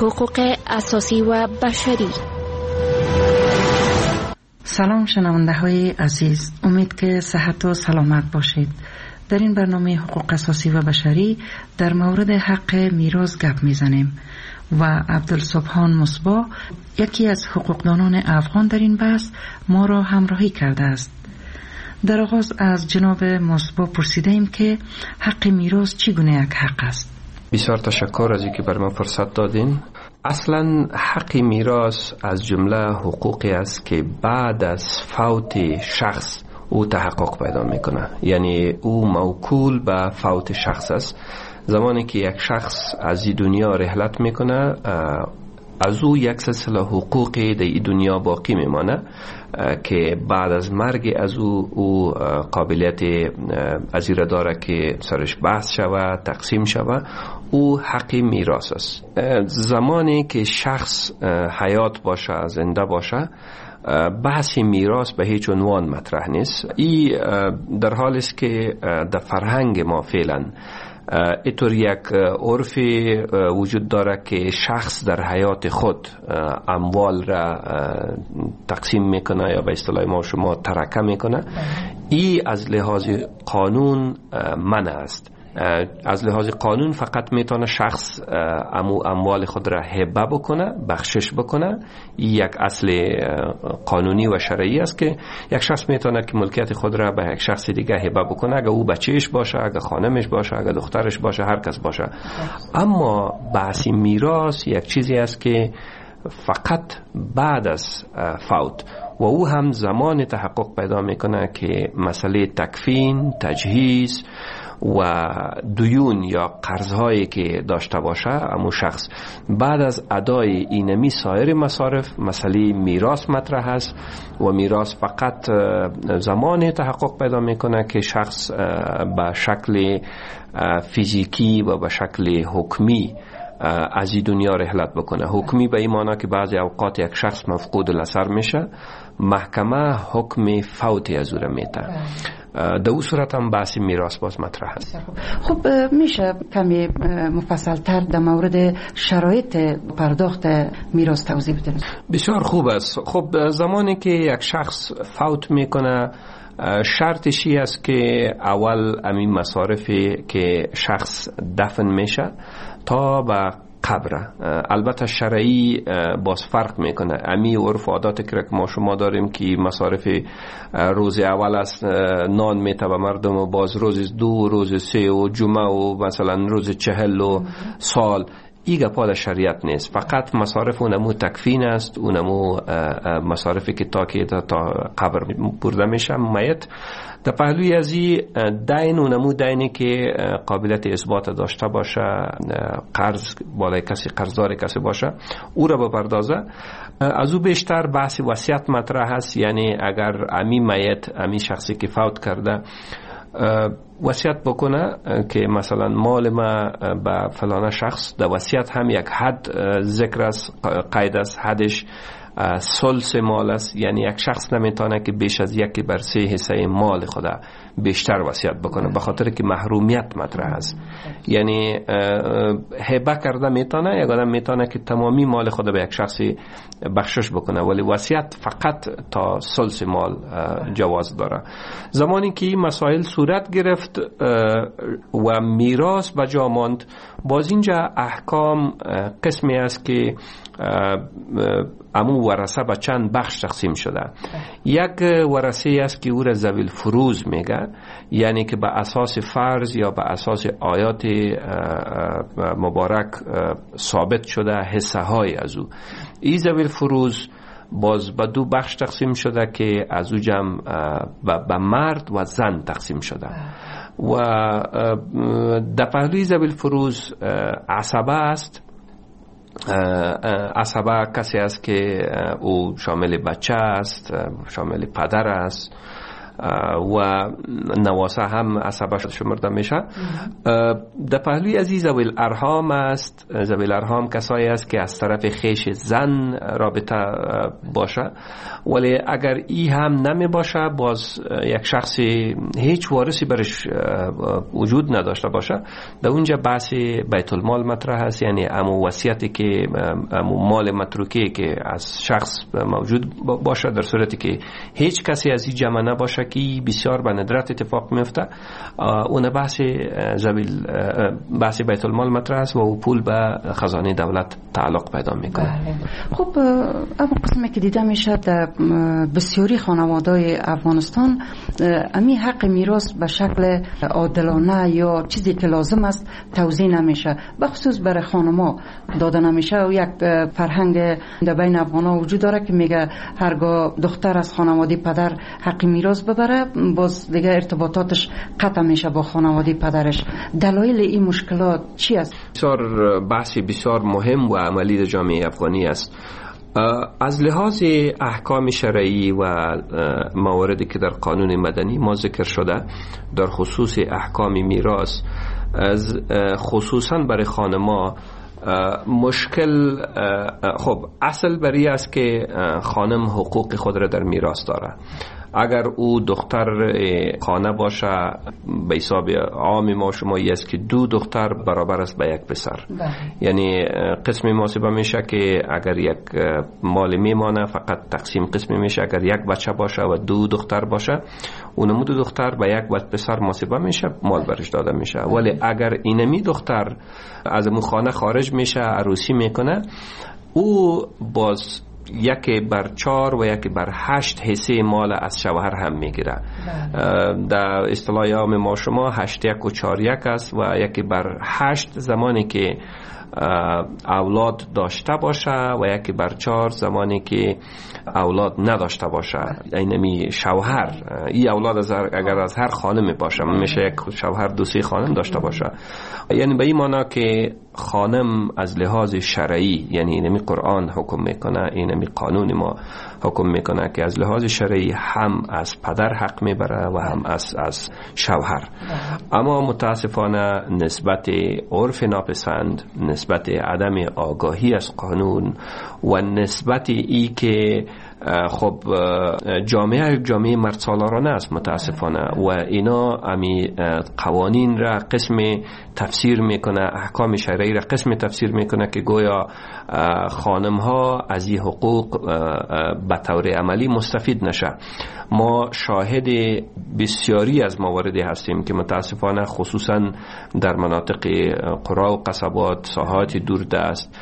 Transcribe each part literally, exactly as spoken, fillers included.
حقوق اساسی و بشری. سلام شنونده های عزیز، امید که صحت و سلامت باشید. در این برنامه حقوق اساسی و بشری در مورد حق میراث گپ میزنیم و عبدالسبحان مصباح، یکی از حقوقدانان افغان در این بحث، ما را همراهی کرده است. در آغاز از جناب مصباح پرسیده ایم که حق میراث چگونه یک حق است؟ بسیار تشکر از اینکه بر من فرصت دادین. اصلا حق میراث از جمله حقوقی است که بعد از فوت شخص او تحقق پیدا میکنه، یعنی او موکول به فوت شخص است. زمانی که یک شخص از این دنیا رحلت میکنه، از او یک سلسله حقوقی در این دنیا باقی میمانه که بعد از مرگ از او او قابلیت از این داره که سرش بحث شود، تقسیم شود. او حق میراث است. زمانی که شخص حیات باشه، زنده باشه، بحث میراث به هیچ عنوان مطرح نیست. این در حالی است که در فرهنگ ما فعلا اینطور یک عرف وجود داره که شخص در حیات خود اموال را تقسیم میکنه یا به اصطلاح ما شما ترکه میکنه. این از لحاظ قانون منع است. از لحاظ قانون فقط میتونه شخص امو اموال خود را هبه بکنه، بخشش بکنه. یک اصل قانونی و شرعی است که یک شخص میتونه که ملکیت خود را به یک شخص دیگه هبه بکنه، اگه او بچهش باشه، اگه خانمش باشه، اگه دخترش باشه، هر کس باشه. اما بحث میراث یک چیزی است که فقط بعد از فوت و او هم زمان تحقق پیدا میکنه که مسئله تکفین، تجهیز و دیون یا قرضهایی که داشته باشه امو شخص بعد از ادای اینمی سایر مصارف مسئله میراث مطرح است و میراث فقط زمان تحقق پیدا میکنه که شخص به شکل فیزیکی و به شکل حکمی از این دنیا رحلت بکنه. حکمی به این معنی که بعضی اوقات یک شخص مفقود الاثر میشه، محکمه حکم فوت از او را میده. در اون صورت هم بحث میراث باز مطرح است. خب میشه کمی مفصل تر در مورد شرایط پرداخت میراث توضیح بدید؟ بسیار خوب است. خب زمانی که یک شخص فوت میکنه، شرطش است که اول امین مصارفی که شخص دفن میشه تا به قبر، البته شرعی باز فرق میکنه. امی عرف و عادات که ما شما داریم که مصارف روز اول است نان میته به مردم و باز روز دو، روز سه و جمعه و مثلا روز چهل و سال، ایگه پاد شریعت نیست. فقط مصارف اونمو تکفین است، اونمو مصارفی که تا که تا قبر برده میشه میت. در پهلوی ازی دین اونمو دینی که قابلیت اثبات داشته باشه، قرض بالای کسی، قرضدار کسی باشه، او را بپردازه. از او بیشتر بحث وصیت مطرح هست، یعنی اگر امی میت، امی شخصی که فوت کرده وصیت بکنه که مثلا مال ما به فلان شخص، در وصیت هم یک حد ذکر است، قید است، حدش ثلث مال است، یعنی یک شخص نمیتونه که بیش از یک بر سه حصه مال خدا بیشتر وصیت بکنه، به خاطر که محرومیت مطرح است. یعنی هبه کرده میتونه، یک آدم میتونه که تمامی مال خدا به یک شخصی بخشش بکنه، ولی وصیت فقط تا ثلث مال جواز داره. زمانی که این مسائل صورت گرفت و میراث به جا ماند، باز اینجا احکام قسمی است که امو ورثه به چند بخش تقسیم شده. یک ورثه است که او را ذوی الفروض میگه، یعنی که به اساس فرض یا به اساس آیات مبارک ثابت شده حصه های از او. این ذوی الفروض باز به دو بخش تقسیم شده که از او جمع به مرد و زن تقسیم شده. و در پهلوی ذوی الفروض عصبه است. عصبه کسی است که او شامل بچه است، شامل پدر است، و نواسه هم عصبه شمرده میشه. در پهلوی از ذوی الارحام است. ذوی الارحام کسایی است که از طرف خیش زن رابطه باشه، ولی اگر ای هم نمی باشه، باز یک شخصی هیچ وارثی برش وجود نداشته باشه، در اونجا بحث بیت المال مطرح است. یعنی امو وصیتی که امو مال متروکه که از شخص موجود باشه، در صورتی که هیچ کسی از این جمع نباشه که بسیار به ندرت اتفاق میفته، اون بحث زبیل بحث بیت المال مطرح است و پول به خزانه دولت تعلق پیدا میکنه. بله. خب اما قسمی که دیده میشه در بسیاری خانواده‌های افغانستان امی حق میراث به شکل عادلانه یا چیزی که لازم است توزیع نمیشه، به خصوص برای خانم‌ها داده نمیشه. و یک فرهنگ در بین افغان‌ها وجود داره که میگه هرگاه دختر از خانواده پدر حق میراث ببره، باز دیگه ارتباطاتش قطع میشه با خانواده پدرش. دلایل این مشکلات چی است؟ بسیار بحثی بسیار مهم و عملی در جامعه افغانی است. از لحاظ احکام شرعی و مواردی که در قانون مدنی ما ذکر شده در خصوص احکام میراث، از خصوصا برای خانما مشکل، خب اصل بری است که خانم حقوق خود را در میراث داره. اگر او دختر خانه باشه، به حساب عام ما شمایی است که دو دختر برابر است به یک پسر. یعنی قسم محاسبه میشه که اگر یک مال میمانه فقط تقسیم قسمی میشه. اگر یک بچه باشه و دو دختر باشه، اونمو دو دختر به یک پسر محاسبه میشه، مال برش داده میشه. ولی اگر اینمی دختر از مو خانه خارج میشه، عروسی میکنه، او باز یکی بر چار و یکی بر هشت حصه مال از شوهر هم میگیره. در اصطلاح عام ما شما هشت یک و چار یک است و یکی بر هشت زمانی که اولاد داشته باشه و یکی بر چار زمانی که اولاد نداشته باشه. اینمی شوهر این اولاد از اگر از هر خانم باشه، میشه یک شوهر دو سه خانم داشته باشه. یعنی به این معنی که خانم از لحاظ شرعی، یعنی اینمی قرآن حکم میکنه، اینمی قانون ما حکم میکنه که از لحاظ شرعی هم از پدر حق میبره و هم از از شوهر. اما متاسفانه نسبت عرف ناپسند، نسبت عدم آگاهی از قانون و نسبت ای که خب جامعه جامعه مرد سالارانه است متاسفانه، و اینا امی قوانین را قسم تفسیر میکنه، احکام شرعی را قسم تفسیر میکنه که گویا خانم ها از این حقوق به طور عملی مستفید نشه. ما شاهد بسیاری از مواردی هستیم که متاسفانه خصوصا در مناطق قرا و قصبات، ساحات دوردست،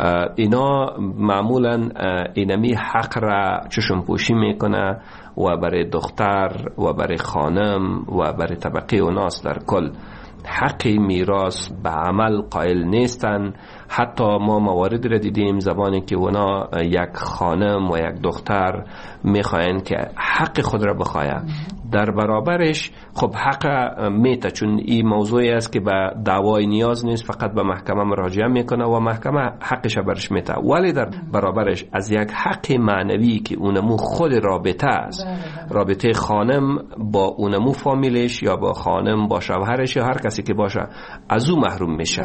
اینا معمولا اینمی حق را چشم پوشی میکنه و برای دختر و برای خانم و برای طبقه اوناس در کل حق میراث به عمل قائل نیستن. حتی ما موارد را دیدیم زمانی که اونا یک خانم و یک دختر میخواین که حق خود را بخواید، در برابرش خب حق میته، چون این موضوعی است که به دعوای نیاز نیست، فقط به محکمه مراجعه میکنه و محکمه حقش برش میته. ولی در برابرش از یک حق معنوی که اونمو خود رابطه است، رابطه خانم با اونمو فامیلش یا با خانم با شوهرش یا هر کسی که باشه، از او محروم میشه.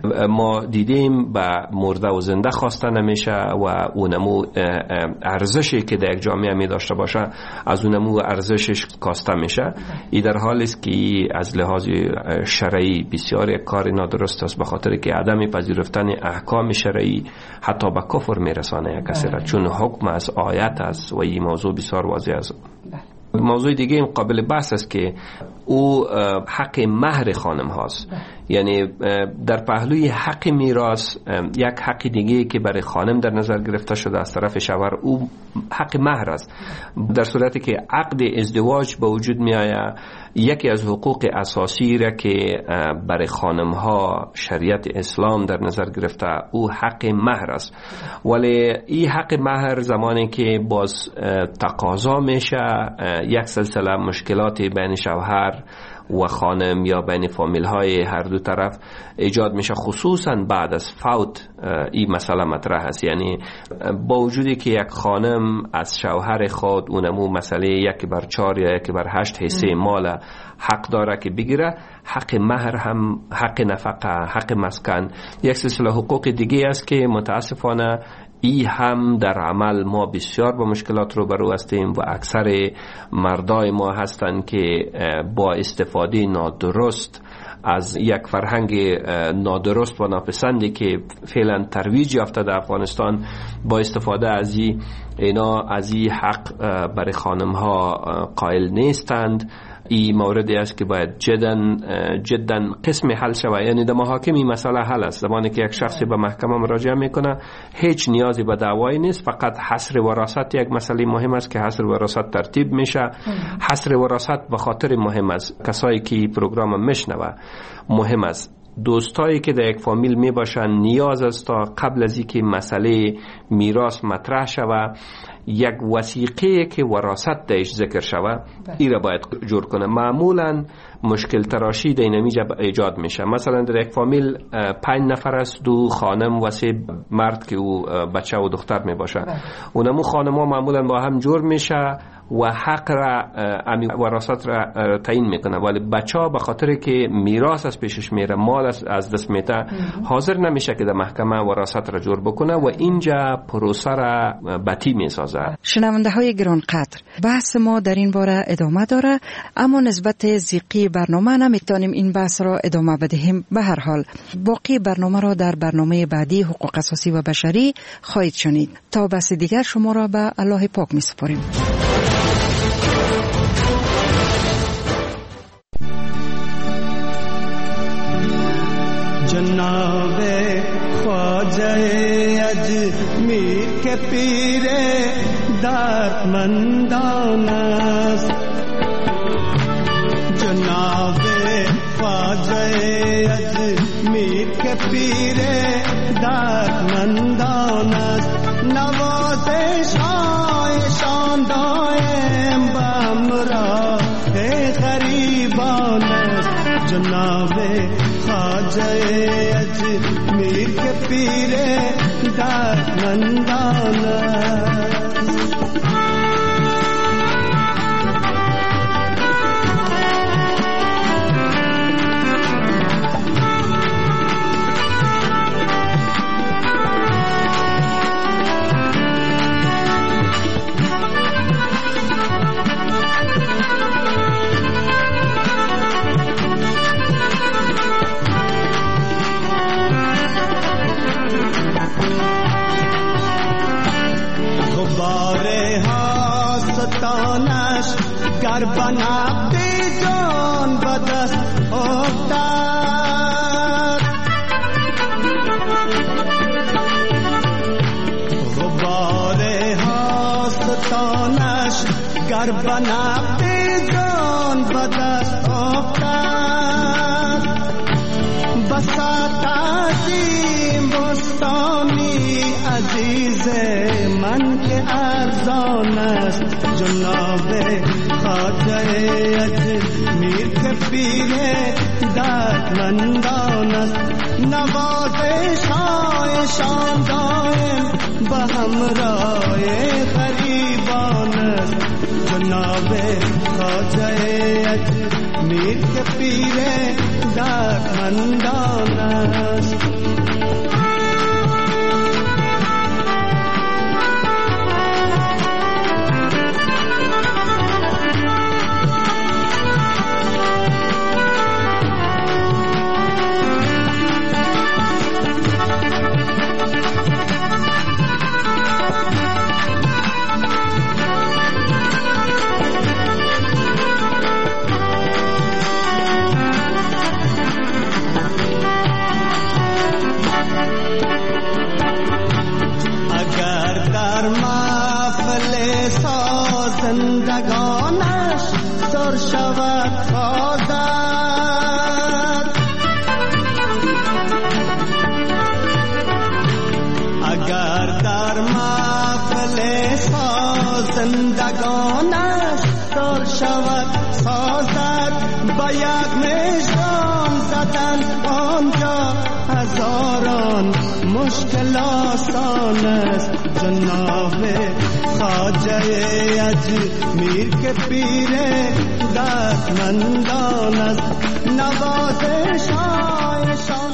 ما دیدیم به مرده و زنده خواسته نمیشه و اونمو ارزشی که در یک جامعه می داشته باشه از اونمو ارزشش کاسته میشه. این در حالی است که از لحاظ شرعی بسیار یک کار نادرست است، به خاطر که عدم پذیرفتن احکام شرعی حتی به کفر میرسانه یک کسی را، چون حکم از آیت است و این موضوع بسیار واضح است. موضوع دیگه قابل بحث است که او حق مهر خانم هاست. یعنی در پهلوی حق میراث یک حق دیگه که برای خانم در نظر گرفته شده از طرف شوهر، او حق مهر است. در صورتی که عقد ازدواج به وجود می آید، یکی از حقوق اساسی را که برای خانم ها شریعت اسلام در نظر گرفته او حق مهر است. ولی این حق مهر زمانی که باز تقاضا میشه، یک سلسله مشکلات بین شوهر و خانم یا بین فامیل های هر دو طرف ایجاد میشه، خصوصا بعد از فوت این مسئله مطرح است. یعنی با وجودی که یک خانم از شوهر خود اونمو مسئله یک بر چار یا یک بر هشت حصه مال حق داره که بگیره، حق مهر هم، حق نفقه، حق مسکن، یک سلسله حقوق دیگه است که متاسفانه ای هم در عمل ما بسیار با مشکلات رو برو هستیم و اکثر مردای ما هستند که با استفاده نادرست از یک فرهنگ نادرست و ناپسندی که فعلا ترویج یافته در افغانستان، با استفاده از این اینا از این حق برای خانم ها قائل نیستند. این موردی است که باید جدا جدا قسم حل شود. یعنی در محاکم این مسئله حل است. زمانی که یک شخصی به محکمه مراجعه میکنه هیچ نیازی به دعوایی نیست، فقط حصر وراثت یک مسئله مهم است که حصر وراثت ترتیب میشه. حصر وراثت به خاطر مهم است، کسایی که پروگرام میشنوه مهم است، دوستایی که در یک فامیل می باشن نیاز است تا قبل از اینکه مسئله میراث مطرح شود یک وثیقه که وراثت درش ذکر شود این را باید جور کنه. معمولا مشکل تراشی در اینجا ایجاد میشه. مثلا در یک فامیل پنج نفر است، دو خانم و سه مرد که او بچه و دختر می باشه، اونمو خانم ها معمولا با هم جور میشه و حق را امی وراثت را تعیین میکنه، ولی بچه ها به خاطر که میراث از پیشش میره، مال از دست میده، حاضر نمیشه که در محکمه وراثت را جور بکنه و اینجا پروسه را بطی میسازه. شنونده های گران قدر، بحث ما در این باره ادامه داره، اما نسبت زیقی برنامه نمیتونیم این بحث را ادامه بدهیم. به هر حال باقی برنامه را در برنامه بعدی حقوق اساسی و بشری خواهید شنید. تا بحث دیگر شما را به الله پاک میسپاریم. جناب خواجہ اجمیر کے پیر دردمندان است، جناب خواجہ اجمیر کے پیر دردمندان است، نوازش شان دائم بامراه غریبان است، جناب خواجہ اجمیر کے پیر دردمندان است۔ گر بنابدی جان بدست افتاد، غبار هاستانش گر بنابدی جان بدست افتاد، بساط عظیم بستانی عزیز من که ارزان است، جناب خواجہ اجمیر کے پیر دردمندان است، نوازش‌های شان دائم به همراه غریبان است، جناب خواجہ اجمیر کے پیر دردمندان است۔ زندگانش سر شود خواهد، اگر در محفل سازندگانش سر شود سازد، به با یک مشران زدن آنجا هزاران مشکل آسان است. جناب خواجه اجمیر که پیر دردمندان است. نوازش های شان